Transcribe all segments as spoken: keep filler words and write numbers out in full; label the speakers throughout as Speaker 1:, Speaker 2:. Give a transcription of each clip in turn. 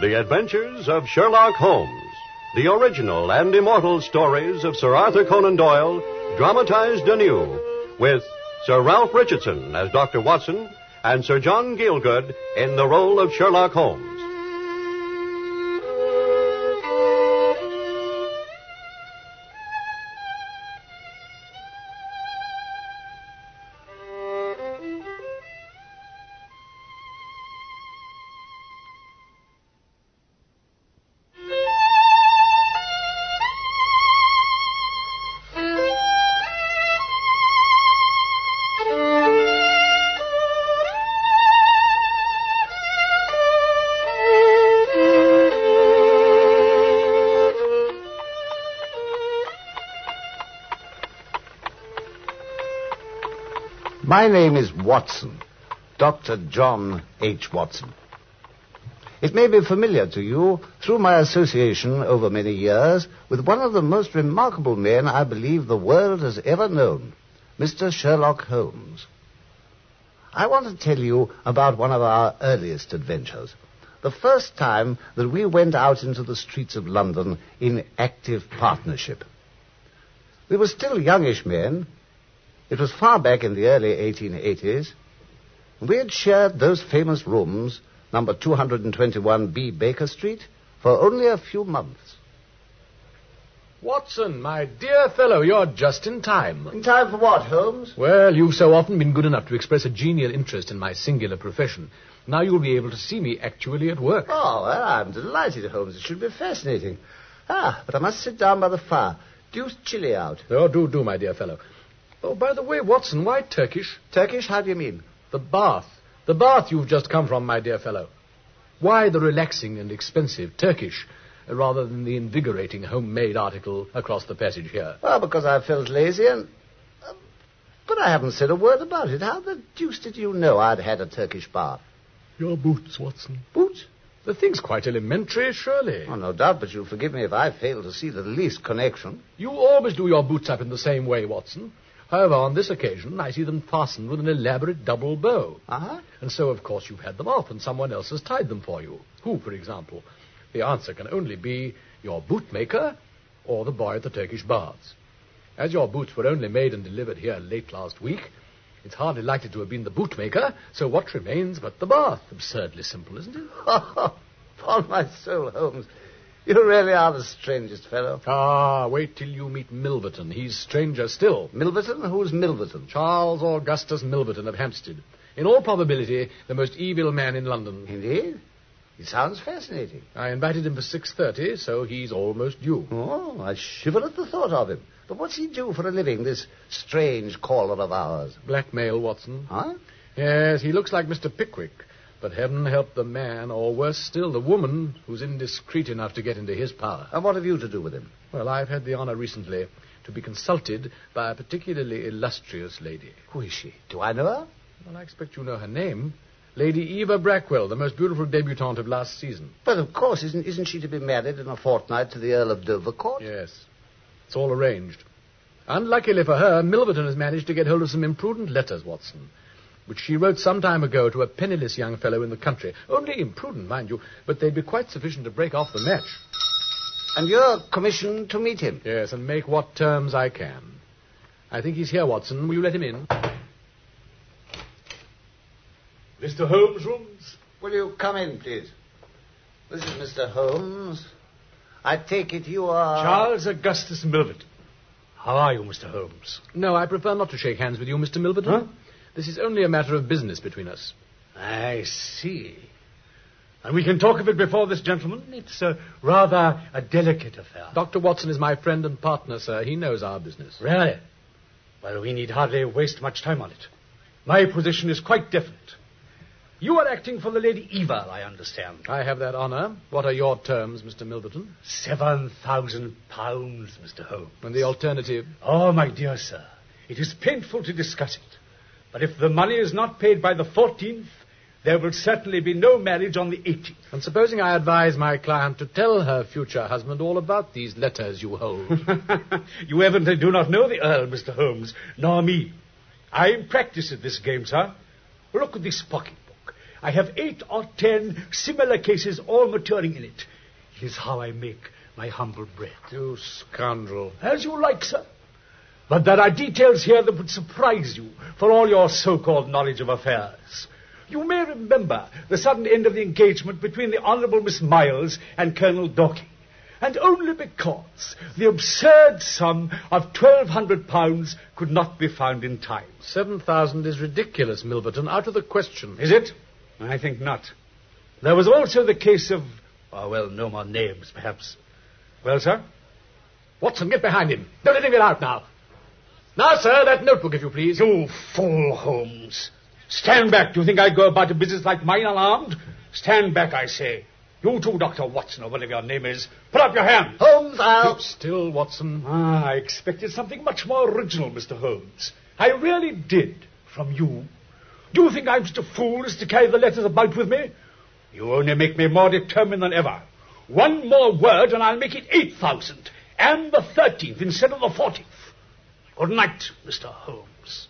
Speaker 1: The Adventures of Sherlock Holmes. The original and immortal stories of Sir Arthur Conan Doyle, dramatized anew, with Sir Ralph Richardson as Doctor Watson and Sir John Gielgud in the role of Sherlock Holmes.
Speaker 2: My name is Watson, Doctor John H. Watson. It may be familiar to you through my association over many years with one of the most remarkable men I believe the world has ever known, Mister Sherlock Holmes. I want to tell you about one of our earliest adventures, the first time that we went out into the streets of London in active partnership. We were still youngish men. It was far back in the early eighteen eighties. We had shared those famous rooms, number two twenty-one B Baker Street, for only a few months.
Speaker 3: Watson, my dear fellow, you're just in time.
Speaker 2: In time for what, Holmes?
Speaker 3: Well, you've so often been good enough to express a genial interest in my singular profession. Now you'll be able to see me actually at work.
Speaker 2: Oh, well, I'm delighted, Holmes. It should be fascinating. Ah, but I must sit down by the fire. Deuced chilly out.
Speaker 3: Oh, do, do, my dear fellow. Oh, by the way, Watson, why Turkish?
Speaker 2: Turkish? How do you mean?
Speaker 3: The bath. The bath you've just come from, my dear fellow. Why the relaxing and expensive Turkish, rather than the invigorating homemade article across the passage here?
Speaker 2: Well, because I felt lazy and... Uh, but I haven't said a word about it. How the deuce did you know I'd had a Turkish bath?
Speaker 3: Your boots, Watson.
Speaker 2: Boots?
Speaker 3: The thing's quite elementary, surely.
Speaker 2: Oh, no doubt, but you'll forgive me if I fail to see the least connection.
Speaker 3: You always do your boots up in the same way, Watson. However, on this occasion, I see them fastened with an elaborate double bow.
Speaker 2: Uh-huh.
Speaker 3: And so, of course, you've had them off, and someone else has tied them for you. Who, for example? The answer can only be your bootmaker or the boy at the Turkish baths. As your boots were only made and delivered here late last week, it's hardly likely to have been the bootmaker, so what remains but the bath? Absurdly simple, isn't it?
Speaker 2: Upon my soul, Holmes, you really are the strangest fellow.
Speaker 3: Ah, wait till you meet Milverton. He's stranger still.
Speaker 2: Milverton? Who's Milverton?
Speaker 3: Charles Augustus Milverton of Hampstead. In all probability, the most evil man in London.
Speaker 2: Indeed? It sounds fascinating.
Speaker 3: I invited him for six thirty, so he's almost due.
Speaker 2: Oh, I shiver at the thought of him. But what's he do for a living, this strange caller of ours?
Speaker 3: Blackmail, Watson.
Speaker 2: Huh?
Speaker 3: Yes, he looks like Mister Pickwick. But heaven help the man, or worse still, the woman who's indiscreet enough to get into his power.
Speaker 2: And what have you to do with him?
Speaker 3: Well, I've had the honor recently to be consulted by a particularly illustrious lady.
Speaker 2: Who is she? Do I know her?
Speaker 3: Well, I expect you know her name. Lady Eva Brackwell, the most beautiful debutante of last season.
Speaker 2: But of course, isn't, isn't she to be married in a fortnight to the Earl of Dovercourt?
Speaker 3: Yes. It's all arranged. Unluckily for her, Milverton has managed to get hold of some imprudent letters, Watson, which she wrote some time ago to a penniless young fellow in the country. Only imprudent, mind you, but they'd be quite sufficient to break off the match.
Speaker 2: And you're commissioned to meet him?
Speaker 3: Yes, and make what terms I can. I think he's here, Watson. Will you let him in?
Speaker 4: Mister Holmes' rooms?
Speaker 2: Will you come in, please? This is Mister Holmes. I take it you are...
Speaker 4: Charles Augustus Milverton. How are you, Mister Holmes?
Speaker 3: No, I prefer not to shake hands with you, Mister Milverton.
Speaker 4: Huh?
Speaker 3: This is only a matter of business between us.
Speaker 4: I see. And we can talk of it before this gentleman? It's uh, rather a delicate affair.
Speaker 3: Doctor Watson is my friend and partner, sir. He knows our business.
Speaker 4: Really? Well, we need hardly waste much time on it. My position is quite definite. You are acting for the Lady Eva, I understand.
Speaker 3: I have that honor. What are your terms, Mister Milverton?
Speaker 4: Seven thousand pounds, Mister Holmes.
Speaker 3: And the alternative?
Speaker 4: Oh, my dear sir, it is painful to discuss it. But if the money is not paid by the fourteenth, there will certainly be no marriage on the eighteenth.
Speaker 3: And supposing I advise my client to tell her future husband all about these letters you hold?
Speaker 4: You evidently do not know the Earl, Mister Holmes, nor me. I am practiced at this game, sir. Look at this pocketbook. I have eight or ten similar cases all maturing in it. It is how I make my humble bread.
Speaker 3: You scoundrel.
Speaker 4: As you like, sir. But there are details here that would surprise you for all your so-called knowledge of affairs. You may remember the sudden end of the engagement between the Honourable Miss Miles and Colonel Dorking. And only because the absurd sum of twelve hundred pounds could not be found in time.
Speaker 3: Seven thousand is ridiculous, Milverton. Out of the question.
Speaker 4: Is it? I think not. There was also the case of... Oh, well, no more names, perhaps. Well, sir?
Speaker 3: Watson, get behind him. Don't let him get out now. Now, sir, that notebook, if you please.
Speaker 4: You fool, Holmes. Stand back. Do you think I go about a business like mine unarmed? Stand back, I say. You too, Doctor Watson, or whatever your name is. Put up your hand.
Speaker 2: Holmes, I'll...
Speaker 3: Keep still, Watson.
Speaker 4: Ah, I expected something much more original, Mister Holmes. I really did, from you. Do you think I'm such a fool as to carry the letters about with me? You only make me more determined than ever. One more word and I'll make it eight thousand. And the thirteenth instead of the fourteenth. Good night, Mister Holmes.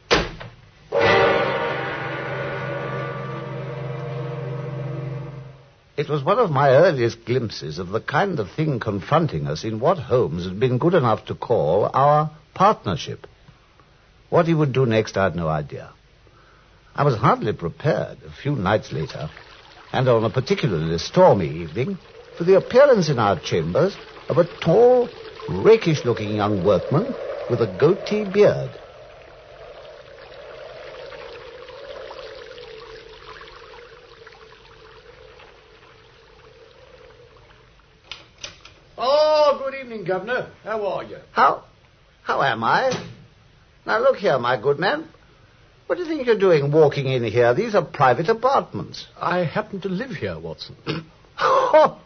Speaker 2: It was one of my earliest glimpses of the kind of thing confronting us in what Holmes had been good enough to call our partnership. What he would do next, I had no idea. I was hardly prepared a few nights later, and on a particularly stormy evening, for the appearance in our chambers of a tall, rakish-looking young workman with a goatee beard.
Speaker 3: Oh, good evening, Governor. How are you?
Speaker 2: How? How am I? Now, look here, my good man. What do you think you're doing walking in here? These are private apartments.
Speaker 3: I happen to live here, Watson.
Speaker 2: Oh,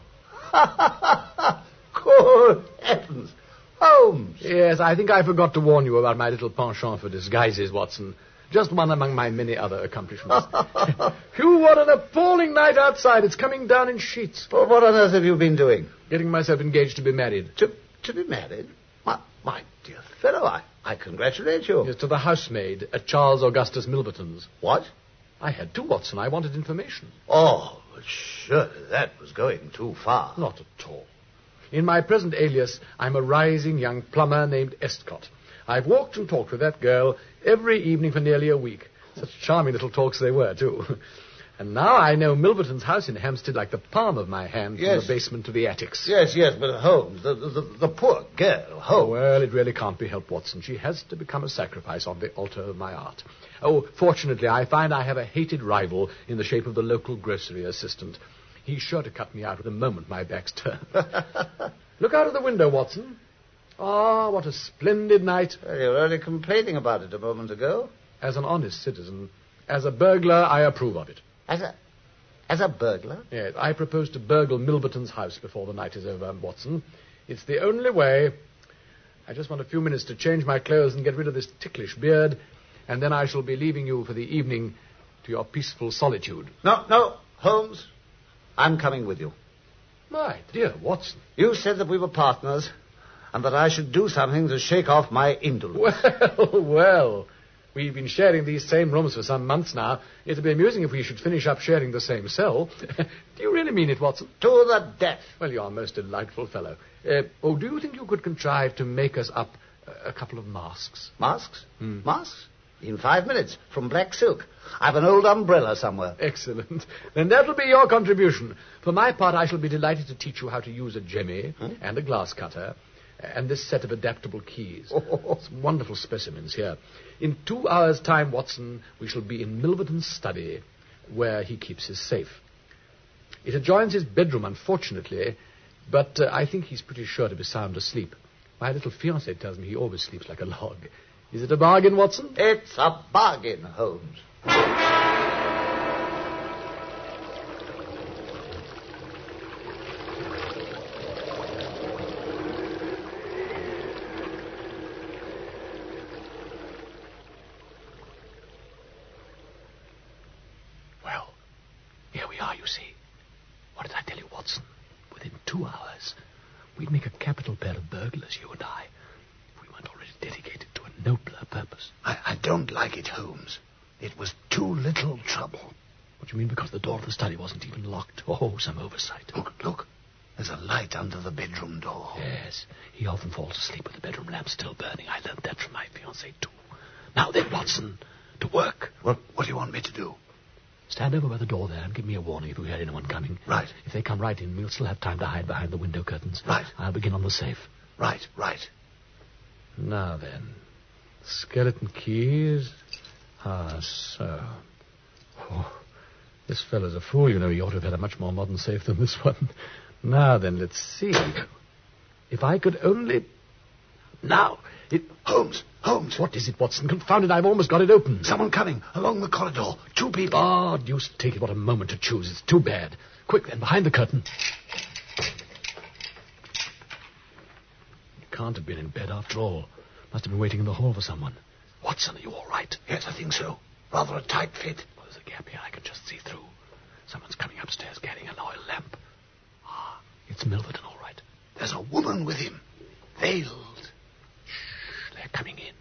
Speaker 2: good heavens. Holmes.
Speaker 3: Yes, I think I forgot to warn you about my little penchant for disguises, Watson. Just one among my many other accomplishments. Phew, what an appalling night outside. It's coming down in sheets.
Speaker 2: Well, what on earth have you been doing?
Speaker 3: Getting myself engaged to be married.
Speaker 2: To, to be married? My, my dear fellow, I, I congratulate you.
Speaker 3: Yes, to the housemaid at Charles Augustus Milverton's.
Speaker 2: What?
Speaker 3: I had to, Watson. I wanted information.
Speaker 2: Oh, but surely that was going too far.
Speaker 3: Not at all. In my present alias, I'm a rising young plumber named Estcott. I've walked and talked with that girl every evening for nearly a week. Such charming little talks they were, too. And now I know Milverton's house in Hampstead like the palm of my hand,
Speaker 2: yes.
Speaker 3: From the basement to the attics.
Speaker 2: Yes, yes, but Holmes, the, the, the poor girl, Holmes.
Speaker 3: Well, it really can't be helped, Watson. She has to become a sacrifice on the altar of my art. Oh, fortunately, I find I have a hated rival in the shape of the local grocery assistant. He's sure to cut me out the moment my back's turned. Look out of the window, Watson. Ah, oh, what a splendid night.
Speaker 2: Well, you were only complaining about it a moment ago.
Speaker 3: As an honest citizen, as a burglar, I approve of it.
Speaker 2: As a... as a burglar?
Speaker 3: Yes, I propose to burgle Milverton's house before the night is over, Watson. It's the only way. I just want a few minutes to change my clothes and get rid of this ticklish beard, and then I shall be leaving you for the evening to your peaceful solitude.
Speaker 2: No, no, Holmes, I'm coming with you.
Speaker 3: My dear Watson.
Speaker 2: You said that we were partners, and that I should do something to shake off my indolence.
Speaker 3: Well, well, we've been sharing these same rooms for some months now. It'd be amusing if we should finish up sharing the same cell. Do you really mean it, Watson?
Speaker 2: To the death.
Speaker 3: Well, you're a most delightful fellow. Uh, oh, do you think you could contrive to make us up a couple of masks?
Speaker 2: Masks?
Speaker 3: Hmm.
Speaker 2: Masks? In five minutes, from black silk. I've an old umbrella somewhere.
Speaker 3: Excellent. Then that'll be your contribution. For my part, I shall be delighted to teach you how to use a jemmy hmm? and a glass cutter, and this set of adaptable keys. Oh. Some wonderful specimens here. In two hours' time, Watson, we shall be in Milverton's study, where he keeps his safe. It adjoins his bedroom, unfortunately, but uh, I think he's pretty sure to be sound asleep. My little fiancée tells me he always sleeps like a log. Is it a bargain, Watson?
Speaker 2: It's a bargain, Holmes.
Speaker 3: Well, here we are, you see. What did I tell you, Watson? Within two hours, we'd make a capital pair of burglars, you and I. If we weren't already dedicated to a nobler purpose.
Speaker 2: I, I don't like it, Holmes. It was too little trouble.
Speaker 3: What do you mean, because the door of the study wasn't even locked? Oh, some oversight.
Speaker 2: Look, look. There's a light under the bedroom door.
Speaker 3: Yes, he often falls asleep with the bedroom lamp still burning. I learned that from my fiancée, too. Now then, Watson, to work.
Speaker 2: What, what do you want me to do?
Speaker 3: Stand over by the door there and give me a warning if you hear anyone coming.
Speaker 2: Right.
Speaker 3: If they come right in, we'll still have time to hide behind the window curtains.
Speaker 2: Right.
Speaker 3: I'll begin on the safe.
Speaker 2: Right, right.
Speaker 3: Now then, skeleton keys. Ah, so. Oh, this fellow's a fool, you know. He ought to have had a much more modern safe than this one. Now then, let's see. If I could only... Now, it...
Speaker 2: Holmes, Holmes.
Speaker 3: What is it, Watson? Confound it, I've almost got it open.
Speaker 2: Someone coming along the corridor. Two people.
Speaker 3: Oh, deuce take it, what a moment to choose. It's too bad. Quick, then, behind the curtain. You can't have been in bed after all. Must have been waiting in the hall for someone. Watson, are you all right?
Speaker 2: Yes, I think so. Rather a tight fit.
Speaker 3: Well, there's a gap here I can just see through. Someone's coming upstairs carrying an oil lamp. Ah, it's Milverton, all right.
Speaker 2: There's a woman with him. Veiled.
Speaker 3: Shh, they're coming in.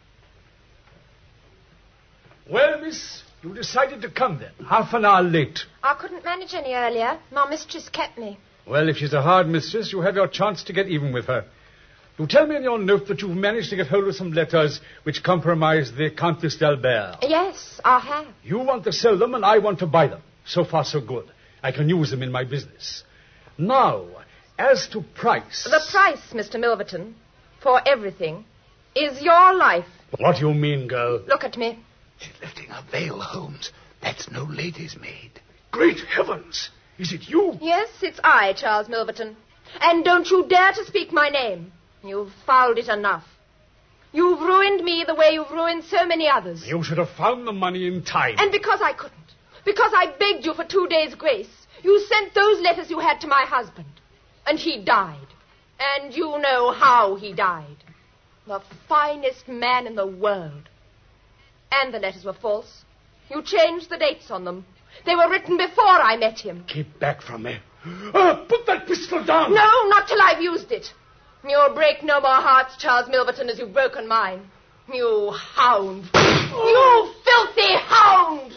Speaker 4: Well, miss, you decided to come then, half an hour late.
Speaker 5: I couldn't manage any earlier. My mistress kept me.
Speaker 4: Well, if she's a hard mistress, you have your chance to get even with her. You tell me in your note that you've managed to get hold of some letters which compromise the Countess d'Albert.
Speaker 5: Yes, I have.
Speaker 4: You want to sell them and I want to buy them. So far, so good. I can use them in my business. Now, as to price...
Speaker 5: The price, Mister Milverton, for everything, is your life.
Speaker 4: What do you mean, girl?
Speaker 5: Look at me.
Speaker 2: She's lifting her veil, Holmes. That's no lady's maid.
Speaker 4: Great heavens! Is it you?
Speaker 5: Yes, it's I, Charles Milverton. And don't you dare to speak my name. You've fouled it enough. You've ruined me the way you've ruined so many others.
Speaker 4: You should have found the money in time.
Speaker 5: And because I couldn't, because I begged you for two days' grace, you sent those letters you had to my husband. And he died. And you know how he died. The finest man in the world. And the letters were false. You changed the dates on them. They were written before I met him.
Speaker 4: Keep back from me. Uh, put that pistol down.
Speaker 5: No, not till I've used it. You'll break no more hearts, Charles Milverton, as you've broken mine. You hound. You filthy hound.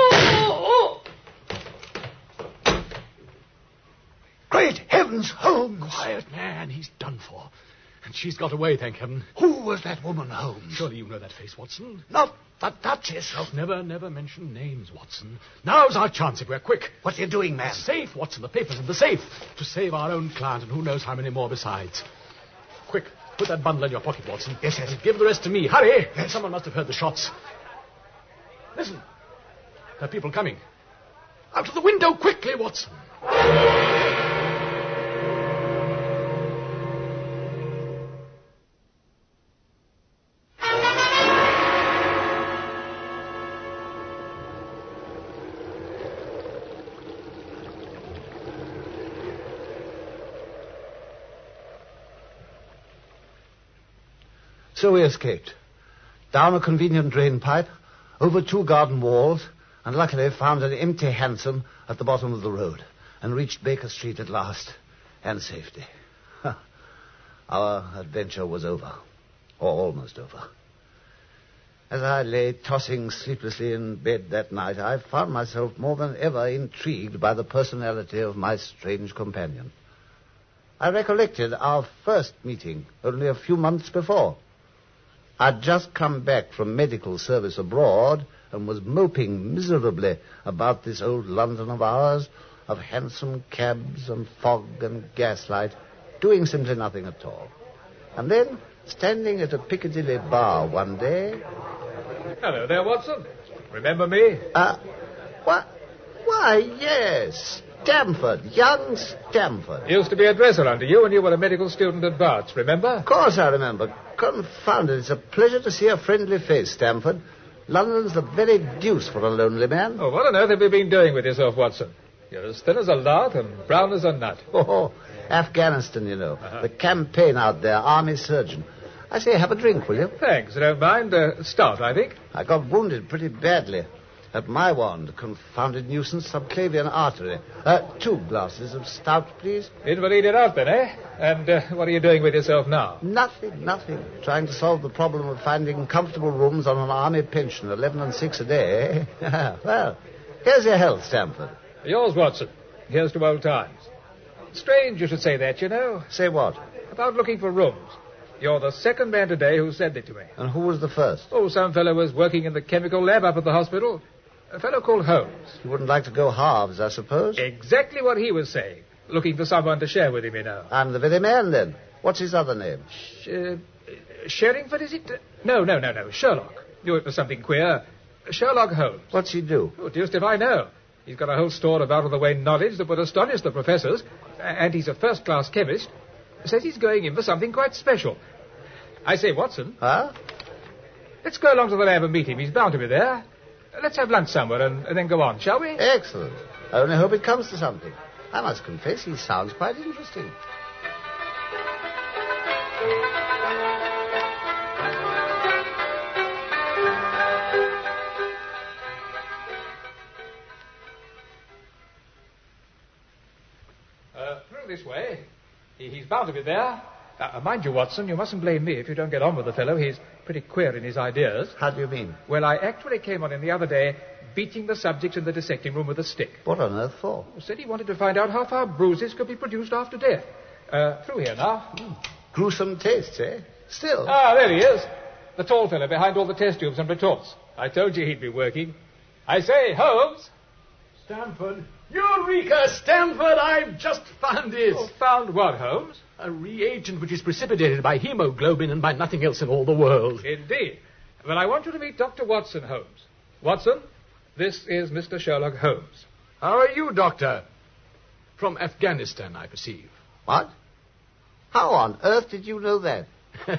Speaker 2: Great heavens, Holmes.
Speaker 3: Quiet, man. He's done for. And she's got away, thank heaven.
Speaker 2: Who was that woman, Holmes?
Speaker 3: Surely you know that face, Watson.
Speaker 2: Not the Duchess of...
Speaker 3: Never, never mention names, Watson. Now's our chance if we're quick.
Speaker 2: What are you doing, man?
Speaker 3: The safe, Watson. The papers in the safe. To save our own client and who knows how many more besides. Quick, put that bundle in your pocket, Watson.
Speaker 2: Yes, yes.
Speaker 3: And give the rest to me. Hurry.
Speaker 2: Yes.
Speaker 3: Someone must have heard the shots. Listen. There are people coming. Out of the window, quickly, Watson.
Speaker 2: So we escaped. Down a convenient drain pipe, over two garden walls, and luckily found an empty hansom at the bottom of the road, and reached Baker Street at last, and safety. Our adventure was over, or almost over. As I lay tossing sleeplessly in bed that night, I found myself more than ever intrigued by the personality of my strange companion. I recollected our first meeting only a few months before. I'd just come back from medical service abroad and was moping miserably about this old London of ours, of hansom cabs and fog and gaslight, doing simply nothing at all. And then, standing at a Piccadilly bar one day...
Speaker 6: Hello there, Watson. Remember me?
Speaker 2: Uh, what? Why, yes. Stamford, young Stamford.
Speaker 6: Used to be a dresser under you when you were a medical student at Barts, remember?
Speaker 2: Of course I remember. Confound it, it's a pleasure to see a friendly face, Stamford. London's the very deuce for a lonely man.
Speaker 6: Oh, what on earth have you been doing with yourself, Watson? You're as thin as a lath and brown as a nut.
Speaker 2: Oh, Afghanistan, you know. Uh-huh. The campaign out there, army surgeon. I say, have a drink, will you?
Speaker 6: Thanks, I don't mind. Uh, stout, I think.
Speaker 2: I got wounded pretty badly. At my wand, confounded nuisance, subclavian artery. Uh, two glasses of stout, please.
Speaker 6: Invalided out then, eh? And uh, what are you doing with yourself now?
Speaker 2: Nothing, nothing. Trying to solve the problem of finding comfortable rooms on an army pension, eleven and six a day. Well, Here's your health, Stamford.
Speaker 6: Yours, Watson. Here's to old times. Strange you should say that, you know.
Speaker 2: Say what?
Speaker 6: About looking for rooms. You're the second man today who said it to me.
Speaker 2: And who was the first?
Speaker 6: Oh, some fellow was working in the chemical lab up at the hospital. A fellow called Holmes.
Speaker 2: You wouldn't like to go halves, I suppose?
Speaker 6: Exactly what he was saying. Looking for someone to share with him, you know.
Speaker 2: I'm the very man, then. What's his other name?
Speaker 6: Sh- uh, Sherringford, is it? Uh, no, no, no, no. Sherlock. Knew it was something queer. Sherlock Holmes.
Speaker 2: What's he do?
Speaker 6: Oh, dearest if I know. He's got a whole store of out-of-the-way knowledge that would astonish the professors. And he's a first-class chemist. Says he's going in for something quite special. I say, Watson.
Speaker 2: Huh?
Speaker 6: Let's go along to the lab and meet him. He's bound to be there. Let's have lunch somewhere and, and then go on, shall we?
Speaker 2: Excellent. I only hope it comes to something. I must confess, he sounds quite interesting.
Speaker 6: Uh, through this way. He, he's bound to be there. Uh, mind you, Watson, you mustn't blame me if you don't get on with the fellow. He's pretty queer in his ideas.
Speaker 2: How do you mean?
Speaker 6: Well, I actually came on him the other day beating the subjects in the dissecting room with a stick.
Speaker 2: What on earth for?
Speaker 6: Said he wanted to find out how far bruises could be produced after death. Uh, through here now.
Speaker 2: Mm. Gruesome tastes, eh? Still.
Speaker 6: Ah, there he is. The tall fellow behind all the test tubes and retorts. I told you he'd be working. I say, Holmes.
Speaker 3: Stamford. Eureka, Stamford! I've just found this.
Speaker 6: Oh, found what, Holmes?
Speaker 3: A reagent which is precipitated by hemoglobin and by nothing else in all the world.
Speaker 6: Indeed. Well, I want you to meet Doctor Watson Holmes. Watson, this is Mister Sherlock Holmes.
Speaker 3: How are you, Doctor? From Afghanistan, I perceive.
Speaker 2: What? How on earth did you know that?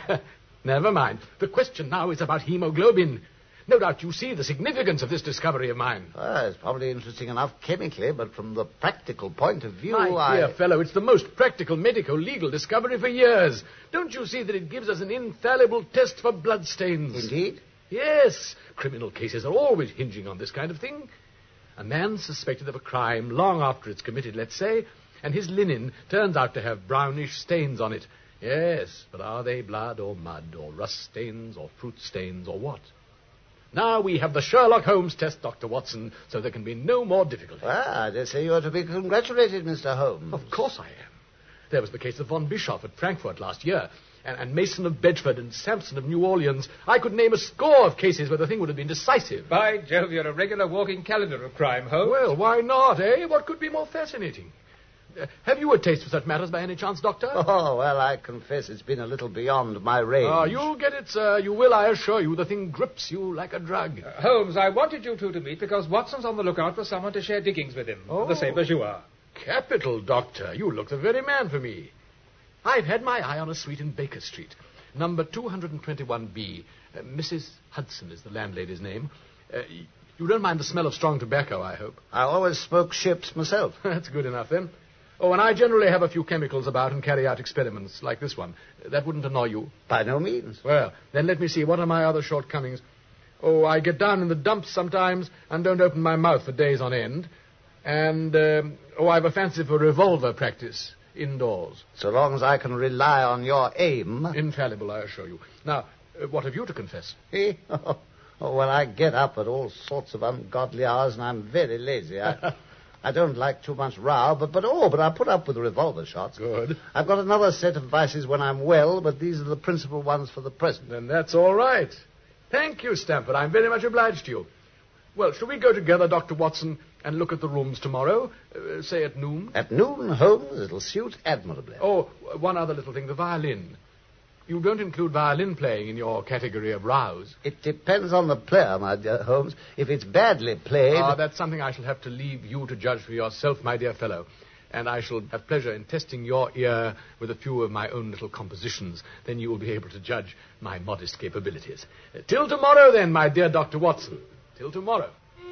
Speaker 3: Never mind. The question now is about hemoglobin. No doubt you see the significance of this discovery of mine.
Speaker 2: Well, it's probably interesting enough chemically, but from the practical point of view,
Speaker 3: My
Speaker 2: I...
Speaker 3: dear fellow, it's the most practical medico legal discovery for years. Don't you see that it gives us an infallible test for bloodstains?
Speaker 2: Indeed?
Speaker 3: Yes. Criminal cases are always hinging on this kind of thing. A man suspected of a crime long after it's committed, let's say, and his linen turns out to have brownish stains on it. Yes, but are they blood or mud or rust stains or fruit stains or what? Now we have the Sherlock Holmes test, Doctor Watson, so there can be no more difficulty.
Speaker 2: Well, I dare say you are to be congratulated, Mister Holmes.
Speaker 3: Of course I am. There was the case of von Bischoff at Frankfurt last year, and, and Mason of Bedford and Sampson of New Orleans. I could name a score of cases where the thing would have been decisive.
Speaker 6: By Jove, you're a regular walking calendar of crime, Holmes.
Speaker 3: Well, why not, eh? What could be more fascinating? Uh, have you a taste for such matters by any chance, Doctor?
Speaker 2: Oh, well, I confess it's been a little beyond my range.
Speaker 3: Ah, you'll get it, sir. You will, I assure you. The thing grips you like a drug.
Speaker 6: Uh, Holmes, I wanted you two to meet because Watson's on the lookout for someone to share diggings with him.
Speaker 3: Oh.
Speaker 6: The same as you are.
Speaker 3: Capital, Doctor. You look the very man for me. I've had my eye on a suite in Baker Street, number two twenty-one B. Uh, Missus Hudson is the landlady's name. Uh, you don't mind the smell of strong tobacco, I hope.
Speaker 2: I always smoke ships myself.
Speaker 3: That's good enough, then. Oh, and I generally have a few chemicals about and carry out experiments like this one. That wouldn't annoy you?
Speaker 2: By no means.
Speaker 3: Well, then let me see. What are my other shortcomings? Oh, I get down in the dumps sometimes and don't open my mouth for days on end. And, um, oh, I've a fancy for revolver practice indoors.
Speaker 2: So long as I can rely on your aim.
Speaker 3: Infallible, I assure you. Now, uh, what have you to confess?
Speaker 2: Eh? Oh, well, I get up at all sorts of ungodly hours and I'm very lazy. I... I don't like too much row, but, but oh, but I put up with revolver shots.
Speaker 3: Good.
Speaker 2: I've got another set of vices when I'm well, but these are the principal ones for the present.
Speaker 3: Then that's all right. Thank you, Stamford. I'm very much obliged to you. Well, shall we go together, Doctor Watson, and look at the rooms tomorrow, uh, say at noon?
Speaker 2: At noon, Holmes, it'll suit admirably.
Speaker 3: Oh, one other little thing, the violin. You don't include violin playing in your category of rows.
Speaker 2: It depends on the player, my dear Holmes. If it's badly played...
Speaker 3: Ah, that's something I shall have to leave you to judge for yourself, my dear fellow. And I shall have pleasure in testing your ear with a few of my own little compositions. Then you will be able to judge my modest capabilities. Uh, till tomorrow, then, my dear Doctor Watson. Till tomorrow.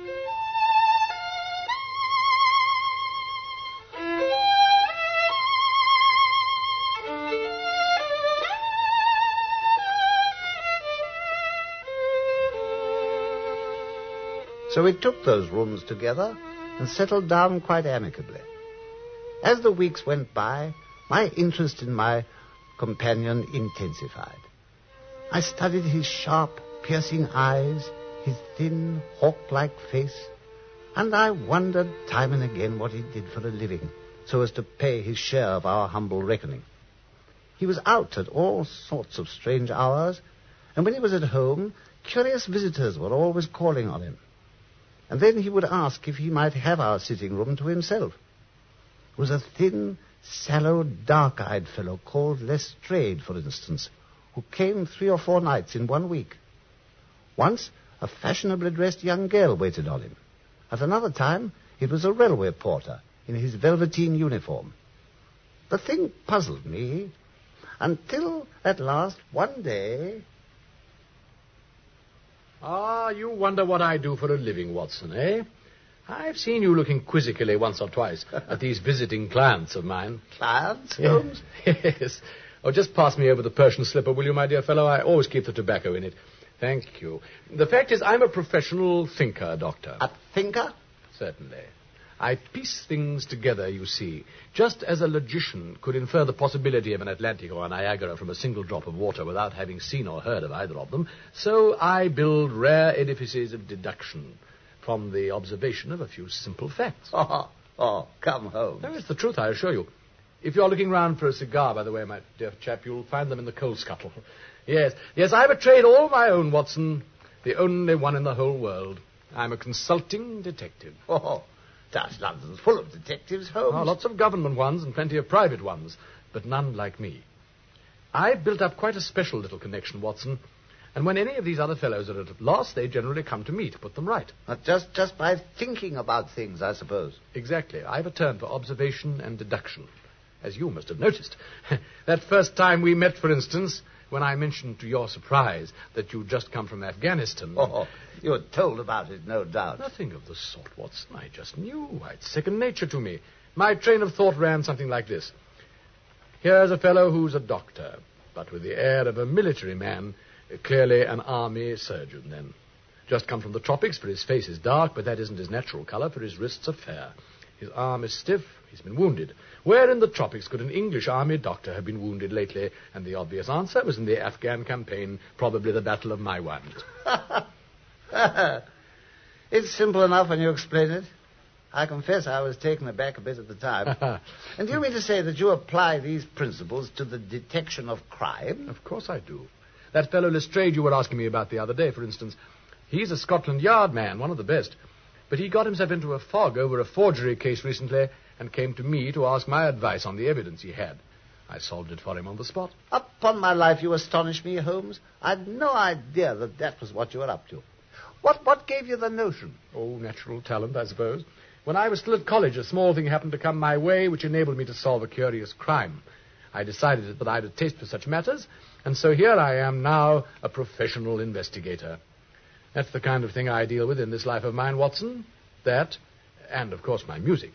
Speaker 2: So we took those rooms together and settled down quite amicably. As the weeks went by, my interest in my companion intensified. I studied his sharp, piercing eyes, his thin, hawk-like face. And I wondered time and again what he did for a living, so as to pay his share of our humble reckoning. He was out at all sorts of strange hours, and when he was at home, curious visitors were always calling on him. And then he would ask if he might have our sitting room to himself. It was a thin, sallow, dark-eyed fellow called Lestrade, for instance, who came three or four nights in one week. Once, a fashionably dressed young girl waited on him. At another time, it was a railway porter in his velveteen uniform. The thing puzzled me until, at last, one day...
Speaker 3: Ah, you wonder what I do for a living, Watson, eh? I've seen you looking quizzically once or twice at these visiting clients of mine.
Speaker 2: Clients, Holmes?
Speaker 3: Yes. Oh, just pass me over the Persian slipper, will you, my dear fellow? I always keep the tobacco in it. Thank you. The fact is, I'm a professional thinker, Doctor.
Speaker 2: A thinker?
Speaker 3: Certainly. I piece things together, you see. Just as a logician could infer the possibility of an Atlantic or a Niagara from a single drop of water without having seen or heard of either of them, so I build rare edifices of deduction from the observation of a few simple facts.
Speaker 2: Oh, oh, come home.
Speaker 3: No, it's the truth, I assure you. If you're looking round for a cigar, by the way, my dear chap, you'll find them in the coal scuttle. Yes, yes, I've a trade all my own, Watson. The only one in the whole world. I'm a consulting detective.
Speaker 2: Oh, Dash, London's full of detectives, Holmes.
Speaker 3: Oh, lots of government ones and plenty of private ones, but none like me. I've built up quite a special little connection, Watson, and when any of these other fellows are at a loss, they generally come to me to put them right.
Speaker 2: Not just, just by thinking about things, I suppose.
Speaker 3: Exactly. I've a turn for observation and deduction, as you must have noticed. That first time we met, for instance, when I mentioned to your surprise that you'd just come from Afghanistan.
Speaker 2: Oh, you were told about it, no doubt.
Speaker 3: Nothing of the sort, Watson. I just knew. It's second nature to me. My train of thought ran something like this. Here's a fellow who's a doctor, but with the air of a military man, clearly an army surgeon, then. Just come from the tropics, for his face is dark, but that isn't his natural color, for his wrists are fair. His arm is stiff. He's been wounded. Where in the tropics could an English army doctor have been wounded lately? And the obvious answer was in the Afghan campaign, probably the Battle of Maiwand.
Speaker 2: It's simple enough when you explain it. I confess I was taken aback a bit at the time. And do you mean to say that you apply these principles to the detection of crime?
Speaker 3: Of course I do. That fellow Lestrade you were asking me about the other day, for instance, he's a Scotland Yard man, one of the best. But he got himself into a fog over a forgery case recently and came to me to ask my advice on the evidence he had. I solved it for him on the spot.
Speaker 2: Upon my life, you astonish me, Holmes. I'd no idea that that was what you were up to. What what gave you the notion?
Speaker 3: Oh, natural talent, I suppose. When I was still at college, a small thing happened to come my way which enabled me to solve a curious crime. I decided that I had a taste for such matters, and so here I am now, a professional investigator. That's the kind of thing I deal with in this life of mine, Watson. That, and, of course, my music.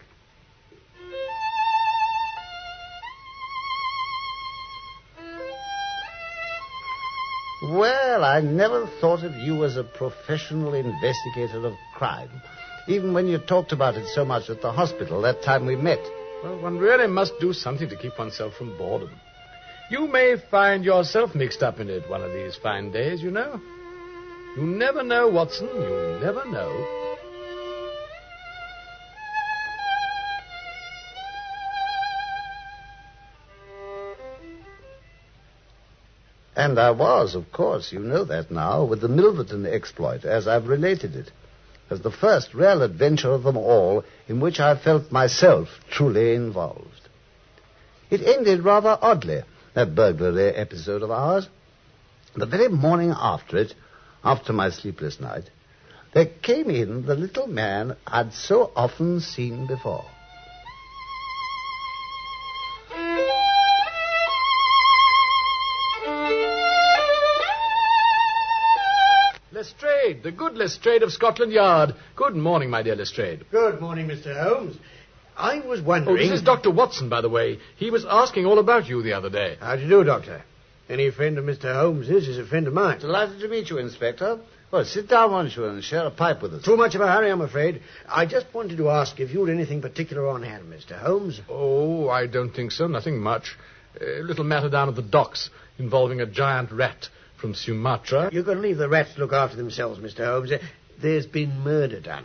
Speaker 2: Well, I never thought of you as a professional investigator of crime, even when you talked about it so much at the hospital that time we met.
Speaker 3: Well, one really must do something to keep oneself from boredom. You may find yourself mixed up in it one of these fine days, you know. You never know, Watson, you never know.
Speaker 2: And I was, of course, you know that now, with the Milverton exploit, as I've related it, as the first real adventure of them all in which I felt myself truly involved. It ended rather oddly, that burglary episode of ours. The very morning after it, after my sleepless night, there came in the little man I'd so often seen before.
Speaker 3: Lestrade, the good Lestrade of Scotland Yard. Good morning, my dear Lestrade.
Speaker 7: Good morning, Mister Holmes. I was wondering...
Speaker 3: Oh, this is Doctor Watson, by the way. He was asking all about you the other day.
Speaker 7: How do you do, Doctor? Any friend of Mister Holmes's is a friend of mine.
Speaker 2: Delighted to meet you, Inspector. Well, sit down, won't you, and share a pipe with us.
Speaker 7: Too much of a hurry, I'm afraid. I just wanted to ask if you'd anything particular on hand, Mister Holmes.
Speaker 3: Oh, I don't think so. Nothing much. A little matter down at the docks involving a giant rat from Sumatra.
Speaker 7: You can leave the rats to look after themselves, Mister Holmes. There's been murder done.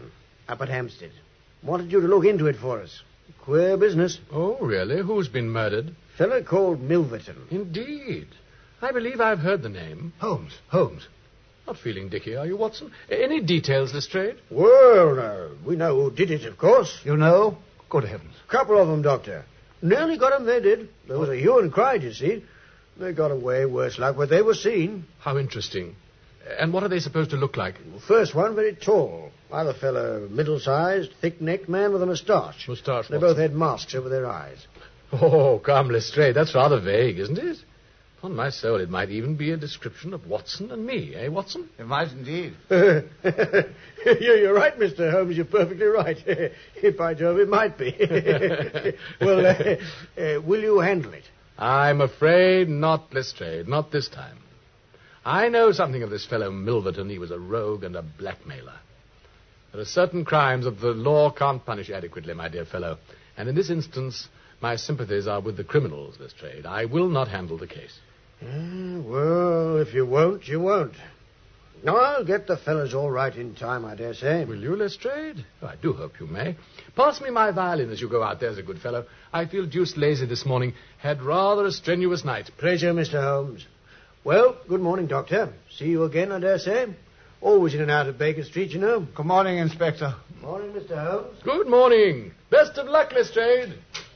Speaker 7: up at Hampstead. Wanted you to look into it for us. Queer business.
Speaker 3: Oh, really? Who's been murdered?
Speaker 7: Fellow called Milverton.
Speaker 3: Indeed. I believe I've heard the name.
Speaker 2: Holmes, Holmes.
Speaker 3: Not feeling dicky, are you, Watson? Any details, Lestrade?
Speaker 7: Well, no. We know who did it, of course.
Speaker 2: You know? Good heavens.
Speaker 7: Couple of them, Doctor. Nearly got 'em, they did. There was a hue and cry, you see. They got away, worse luck, but they were seen.
Speaker 3: How interesting. And what are they supposed to look like?
Speaker 7: The first one, very tall. Other fellow, middle-sized, thick-necked man with a moustache.
Speaker 3: Moustache,
Speaker 7: They
Speaker 3: Watson.
Speaker 7: both had masks over their eyes.
Speaker 3: Oh, come, Lestrade, that's rather vague, isn't it? On my soul, it might even be a description of Watson and me, eh, Watson?
Speaker 2: It might indeed.
Speaker 7: You're right, Mister Holmes. You're perfectly right. By Jove, it might be. Well, uh, uh, will you handle it?
Speaker 3: I'm afraid not, Lestrade, not this time. I know something of this fellow Milverton. He was a rogue and a blackmailer. There are certain crimes that the law can't punish adequately, my dear fellow. And in this instance, my sympathies are with the criminals, Lestrade. I will not handle the case.
Speaker 7: Uh, well, if you won't, you won't. No, I'll get the fellows all right in time, I dare say.
Speaker 3: Will you, Lestrade? Oh, I do hope you may. Pass me my violin as you go out, there's a good fellow. I feel deuced lazy this morning. Had rather a strenuous night.
Speaker 7: Pleasure, Mister Holmes. Well, good morning, Doctor. See you again, I dare say. Always in and out of Baker Street, you know.
Speaker 2: Good morning, Inspector.
Speaker 7: Morning, Mister Holmes.
Speaker 3: Good morning. Best of luck, Lestrade.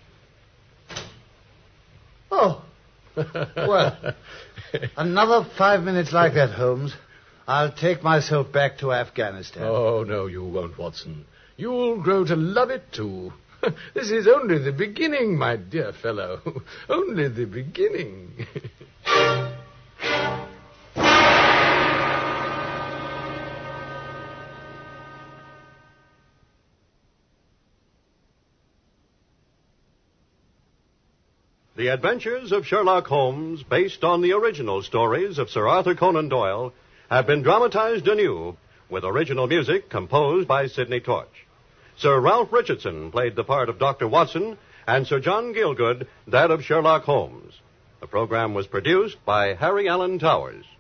Speaker 2: Oh. Well, another five minutes like that, Holmes. I'll take myself back to Afghanistan.
Speaker 3: Oh, no, you won't, Watson. You'll grow to love it, too. This is only the beginning, my dear fellow. Only the beginning.
Speaker 1: The Adventures of Sherlock Holmes, based on the original stories of Sir Arthur Conan Doyle, have been dramatized anew with original music composed by Sidney Torch. Sir Ralph Richardson played the part of Doctor Watson, and Sir John Gielgud that of Sherlock Holmes. The program was produced by Harry Allen Towers.